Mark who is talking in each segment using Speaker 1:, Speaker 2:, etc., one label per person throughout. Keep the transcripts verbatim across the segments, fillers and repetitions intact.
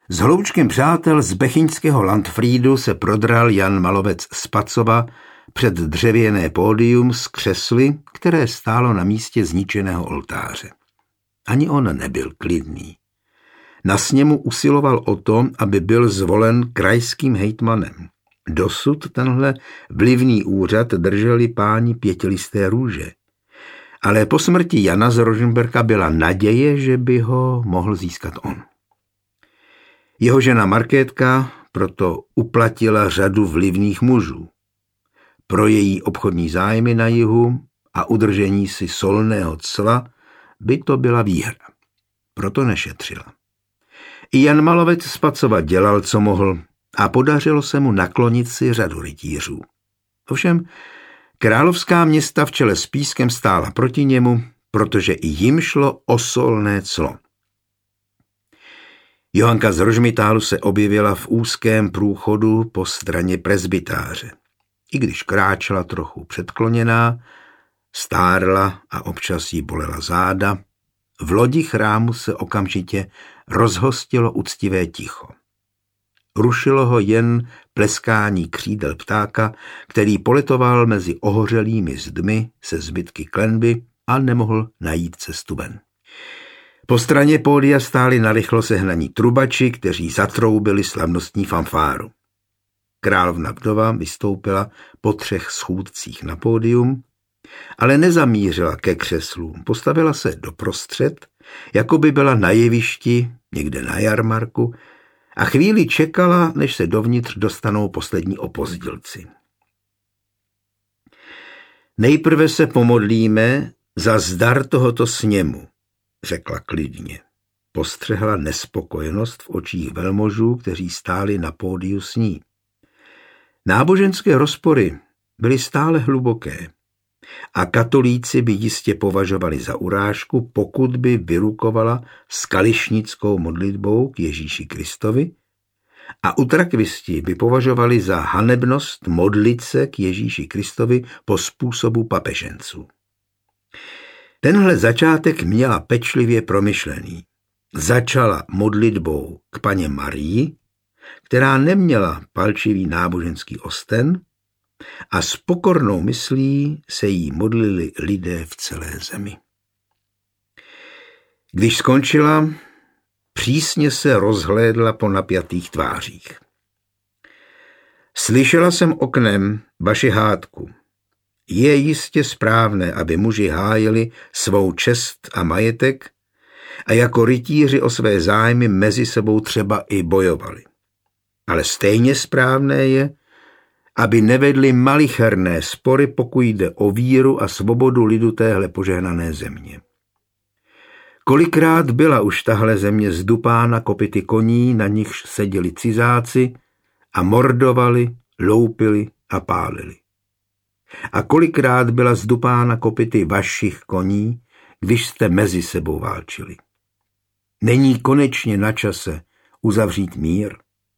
Speaker 1: S hloučkem přátel z bechyňského Landfriedu se prodral Jan Malovec z Pacova před dřevěné pódium s křesly, které stálo na místě zničeného oltáře. Ani on nebyl klidný. Na sněmu usiloval o to, aby byl zvolen krajským hejtmanem. Dosud tenhle vlivný úřad drželi páni pětilisté růže. Ale po smrti Jana z Rožmberka byla naděje, že by ho mohl získat on. Jeho žena Markétka proto uplatila řadu vlivných mužů. Pro její obchodní zájmy na jihu a udržení si solného cla by to byla výhra. Proto nešetřila. I Jan Malovec z Pacova dělal, co mohl, a podařilo se mu naklonit si řadu rytířů. Ovšem, královská města v čele s Pískem stála proti němu, protože i jim šlo o solné clo. Johanka z Rožmitálu se objevila v úzkém průchodu po straně presbytáře. I když kráčela trochu předkloněná, stárla a občas jí bolela záda, v lodi chrámu se okamžitě rozhostilo uctivé ticho. Rušilo ho jen pleskání křídel ptáka, který poletoval mezi ohořelými zdmi se zbytky klenby a nemohl najít cestu ven. Po straně pódia stáli narychlo sehnaní trubači, kteří zatroubili slavnostní fanfáru. Královna vdova vystoupila po třech schůdcích na pódium, ale nezamířila ke křeslům, postavila se doprostřed, jako by byla na jevišti, někde na jarmarku, a chvíli čekala, než se dovnitř dostanou poslední opozdělci. Nejprve se pomodlíme za zdar tohoto sněmu, řekla klidně. Postřehla nespokojenost v očích velmožů, kteří stáli na pódiu s ní. Náboženské rozpory byly stále hluboké a katolíci by jistě považovali za urážku, pokud by vyrukovala s kališnickou modlitbou k Ježíši Kristovi, a utrakvisti by považovali za hanebnost modlit se k Ježíši Kristovi po způsobu papeženců. Tenhle začátek měla pečlivě promyšlený. Začala modlitbou k Panně Marii, která neměla palčivý náboženský osten, a s pokornou myslí se jí modlili lidé v celé zemi. Když skončila, přísně se rozhlédla po napjatých tvářích. Slyšela jsem oknem vaši hádku. Je jistě správné, aby muži hájili svou čest a majetek a jako rytíři o své zájmy mezi sebou třeba i bojovali. Ale stejně správné je, aby nevedli malicherné spory, pokud jde o víru a svobodu lidu téhle požehnané země. Kolikrát byla už tahle země zdupána kopyty koní, na nichž seděli cizáci a mordovali, loupili a pálili. A kolikrát byla zdupána kopyty vašich koní, když jste mezi sebou válčili. Není konečně na čase uzavřít mír?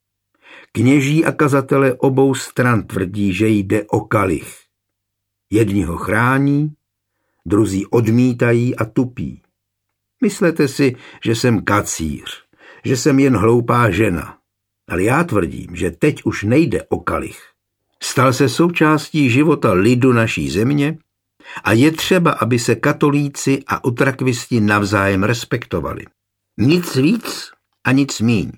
Speaker 1: Kněží a kazatelé obou stran tvrdí, že jde o kalich. Jedni ho chrání, druzí odmítají a tupí. Myslete si, že jsem kacíř, že jsem jen hloupá žena, ale já tvrdím, že teď už nejde o kalich. Stal se součástí života lidu naší země a je třeba, aby se katolíci a utrakvisti navzájem respektovali. Nic víc a nic míň.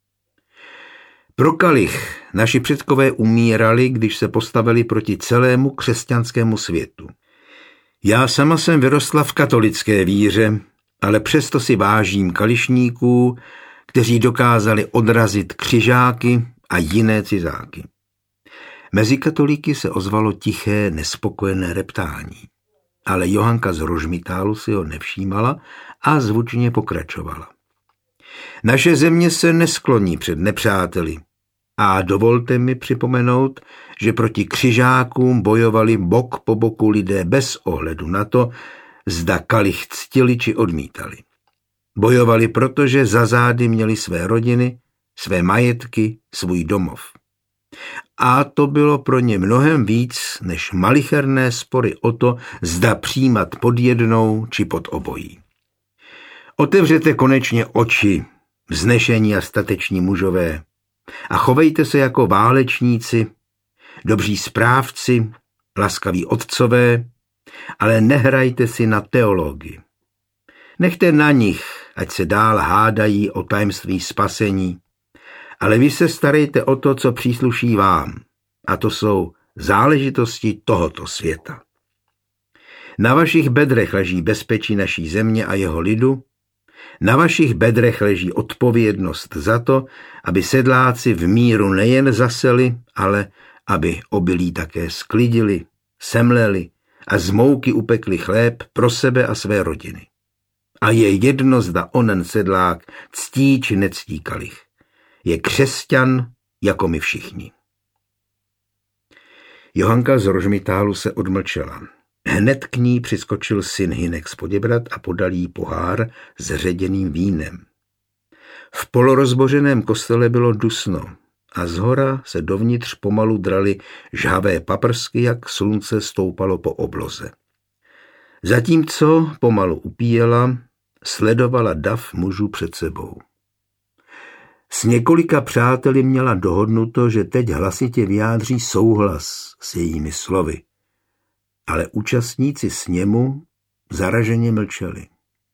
Speaker 1: Pro kalich naši předkové umírali, když se postavili proti celému křesťanskému světu. Já sama jsem vyrostla v katolické víře, ale přesto si vážím kališníků, kteří dokázali odrazit křižáky a jiné cizáky. Mezi katolíky se ozvalo tiché, nespokojené reptání, ale Johanka z Rožmitálu si ho nevšímala a zvučně pokračovala. Naše země se neskloní před nepřáteli a dovolte mi připomenout, že proti křižákům bojovali bok po boku lidé bez ohledu na to, zda kalich ctili či odmítali. Bojovali, protože za zády měli své rodiny, své majetky, svůj domov. A to bylo pro ně mnohem víc než malicherné spory o to, zda přijímat pod jednou či pod obojí. Otevřete konečně oči vznešení a stateční mužové, a chovejte se jako válečníci, dobří správci, laskaví otcové, ale nehrajte si na teologii. Nechte na nich, ať se dál hádají o tajemství spasení, ale vy se starejte o to, co přísluší vám, a to jsou záležitosti tohoto světa. Na vašich bedrech leží bezpečí naší země a jeho lidu, na vašich bedrech leží odpovědnost za to, aby sedláci v míru nejen zaseli, ale aby obilí také sklidili, semleli a z mouky upekli chléb pro sebe a své rodiny. A je jedno, zda onen sedlák ctí či nectí kalich. Je křesťan jako my všichni. Johanka z Rožmitálu se odmlčela. Hned k ní přiskočil syn Hynek z Poděbrad a podal jí pohár s ředěným vínem. V polorozbořeném kostele bylo dusno a zhora se dovnitř pomalu draly žhavé paprsky, jak slunce stoupalo po obloze. Zatímco pomalu upíjela, sledovala dav mužů před sebou. S několika přáteli měla dohodnuto, že teď hlasitě vyjádří souhlas s jejími slovy, ale účastníci sněmu zaraženě mlčeli.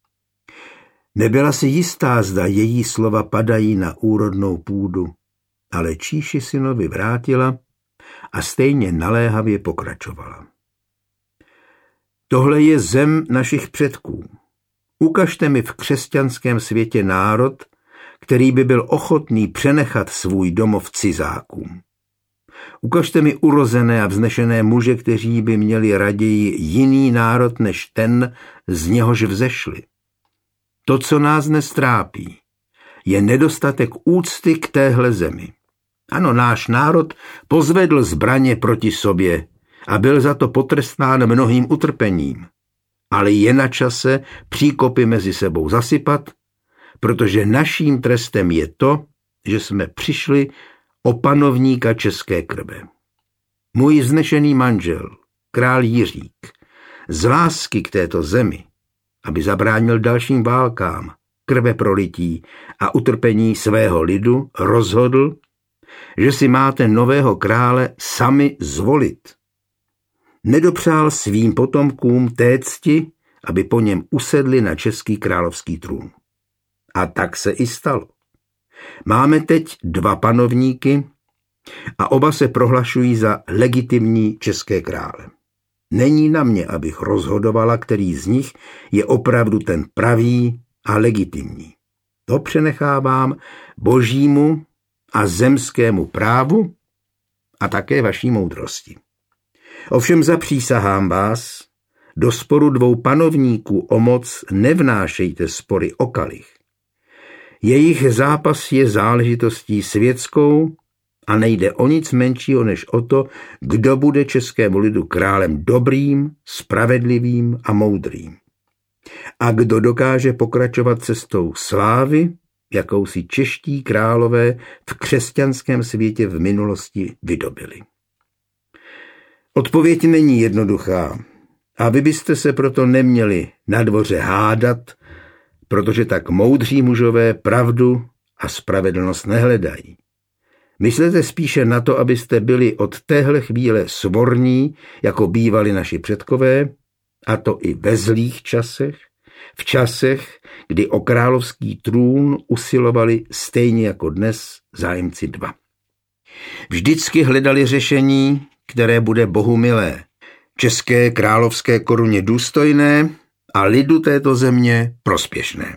Speaker 1: Nebyla si jistá, zda její slova padají na úrodnou půdu, ale číši synovi vrátila a stejně naléhavě pokračovala. Tohle je zem našich předků. Ukažte mi v křesťanském světě národ, který by byl ochotný přenechat svůj domov cizákům. Ukažte mi urozené a vznešené muže, kteří by měli raději jiný národ než ten, z něhož vzešli. To, co nás dnes trápí, je nedostatek úcty k téhle zemi. Ano, náš národ pozvedl zbraně proti sobě a byl za to potrestán mnohým utrpením. Ale je na čase příkopy mezi sebou zasypat, protože naším trestem je to, že jsme přišli o panovníka české krve. Můj vznešený manžel, král Jiřík, z lásky k této zemi, aby zabránil dalším válkám, krve prolití a utrpení svého lidu, rozhodl, že si máte nového krále sami zvolit. Nedopřál svým potomkům té cti, aby po něm usedli na český královský trůn. A tak se i stalo. Máme teď dva panovníky a oba se prohlašují za legitimní české krále. Není na mě, abych rozhodovala, který z nich je opravdu ten pravý a legitimní. To přenechávám božímu a zemskému právu a také vaší moudrosti. Ovšem zapřísahám vás, do sporu dvou panovníků o moc nevnášejte spory o kalich. Jejich zápas je záležitostí světskou a nejde o nic menšího než o to, kdo bude českému lidu králem dobrým, spravedlivým a moudrým. A kdo dokáže pokračovat cestou slávy, jakou si čeští králové v křesťanském světě v minulosti vydobili. Odpověď není jednoduchá a vy byste se proto neměli na dvoře hádat, protože tak moudří mužové pravdu a spravedlnost nehledají. Myslete spíše na to, abyste byli od téhle chvíle svorní, jako bývali naši předkové, a to i ve zlých časech, v časech, kdy o královský trůn usilovali stejně jako dnes zájemci dva. Vždycky hledali řešení, které bude Bohu milé, české královské koruně důstojné a lidu této země prospěšné.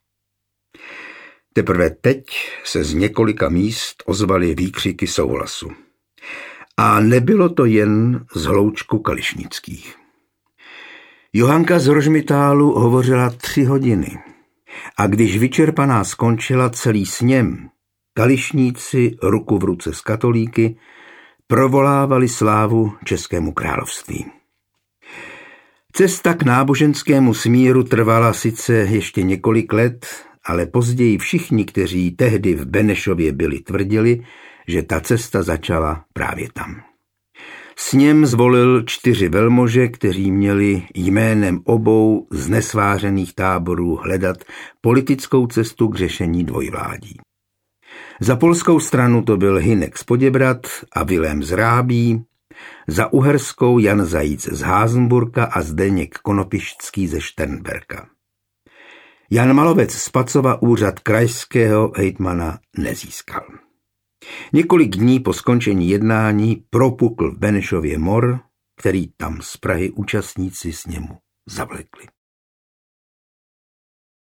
Speaker 1: Teprve teď se z několika míst ozvaly výkřiky souhlasu. A nebylo to jen z hloučku kališnických. Johanka z Rožmitálu hovořila tři hodiny a když vyčerpaná skončila celý sněm, kališníci ruku v ruce s katolíky provolávali slávu českému království. Cesta k náboženskému smíru trvala sice ještě několik let, ale později všichni, kteří tehdy v Benešově byli, tvrdili, že ta cesta začala právě tam. Sněm zvolil čtyři velmože, kteří měli jménem obou z nesvářených táborů hledat politickou cestu k řešení dvojvládí. Za polskou stranu to byl Hynek z Poděbrad a Vilém z Rábí, za uherskou Jan Zajíc z Házenburka a Zdeněk Konopišťský ze Šternberka. Jan Malovec z Pacova úřad krajského hejtmana nezískal. Několik dní po skončení jednání propukl v Benešově mor, který tam z Prahy účastníci sněmu zavlekli.